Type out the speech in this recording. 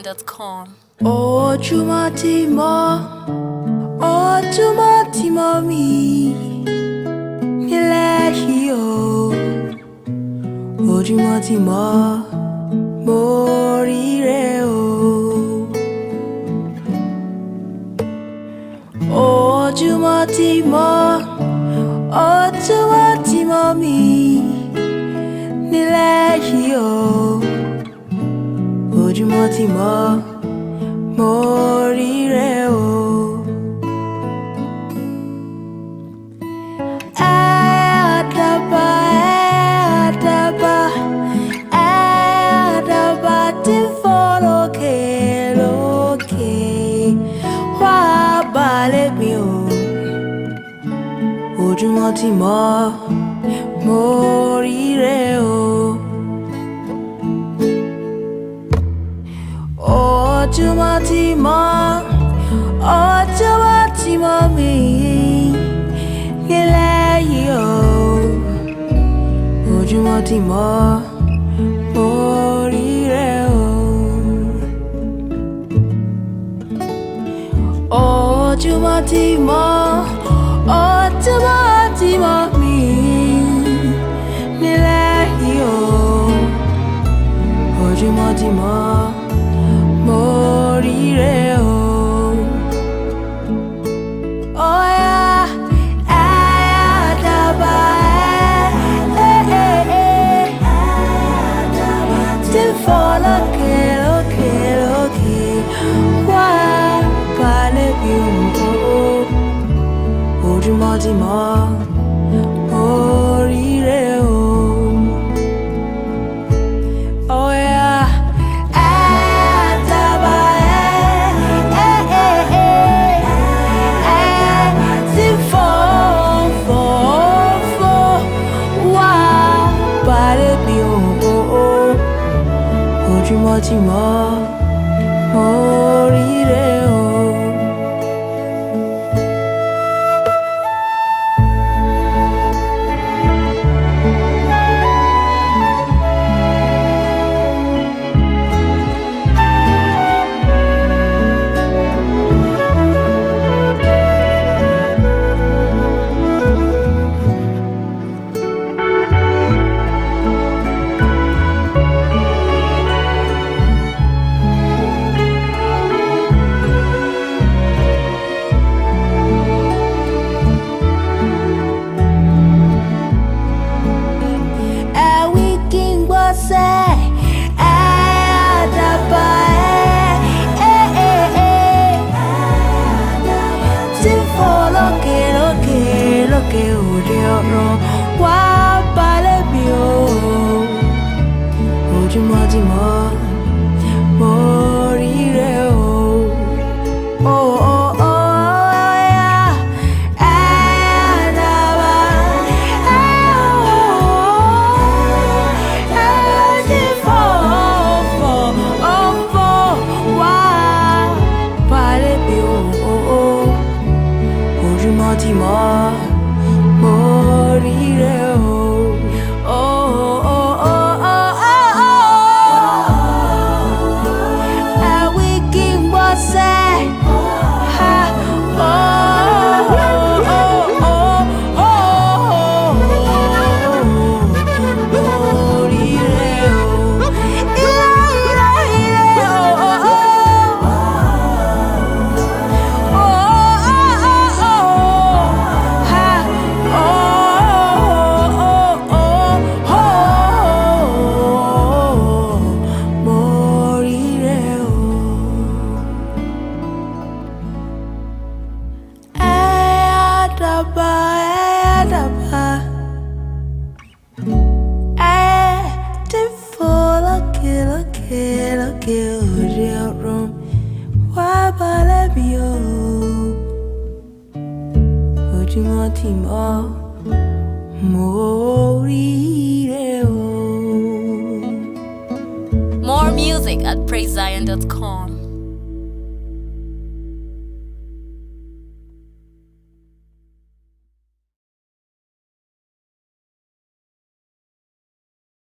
PraiseZion.com. Ojúmọ́ tí mọ́ mi nílẹ̀ yìí o. Ojúmọ́ tí mọ́ mo ríre o. Ojúmọ́ tí mọ́ mi nílẹ̀ yìí o. Ojúmọ́ tí mọ́ mo ríre o. Àdàbà tí ń fò lókè lókè wá balẹ̀ mi o. Ojúmọ́ tí mọ́ mo ríre o. Ojúmọ́ tí mọ́ mi nílẹ̀ yìí o. Ojúmọ́ tí mọ́ mo ríre o. Ojúmọ́ tí mọ́ mi nílẹ̀ yìí o. Ojúmọ́ tí mọ́ mo ríre o. Oh yeah, àdàbà tí ń fò lókè lókè lókè wá balẹ̀ mi o. Ojúmọ́ tí mọ́ mo ríre o. Oh yeah. Ojúmọ́ tí mọ́ mo ríre o. Lókè òde ọ̀run wá balẹ̀ mi o. Ojúmọ́ tí mọ́ mo ríre o. Oh, oh, oh, yeah. Àdàbà tí ń fò wá balẹ̀ mi o. Ojúmọ́ tí mọ́ mo ríre o. Oh, oh, oh, oh, oh, oh. Àwí kí n gbọ́ sẹ́. Ha, oh, oh, oh, oh, oh. Mo ríre o. Ire, oh, oh, oh. Lókè òde ọ̀run wá balẹ̀ mi o. Ojúmọ́ tí mọ́ mo ríre o. More music at PraiseZion.com.